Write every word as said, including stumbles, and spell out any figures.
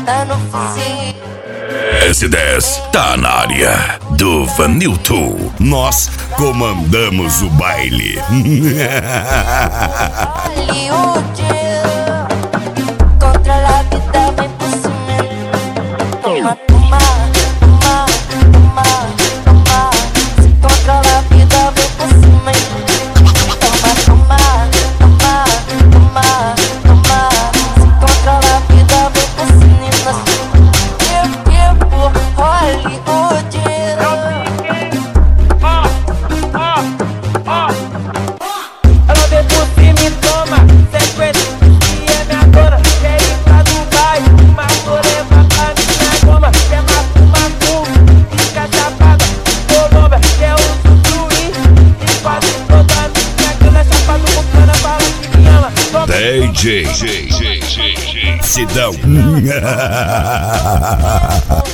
tá no fuzil. S dez tá na área do Vanilton. Nós comandamos o baile. Hollywood, controla a vida, vem por cima. Toma, toma, toma, toma, toma. Se controla a vida, vem por cima. Toma, toma, toma, toma, toma. Se controla a vida, vem por cima. Hollywood. Ela vem por cima e toma sequência, que é minha dona. Quer ir pra Dubai, mas vou levar pra minha goma. Quer macumba com, fica chapada, colomba. Quer o sucruí, e quase toda a minha grana. Chapado com cana, fala que me ama. D J Sidão.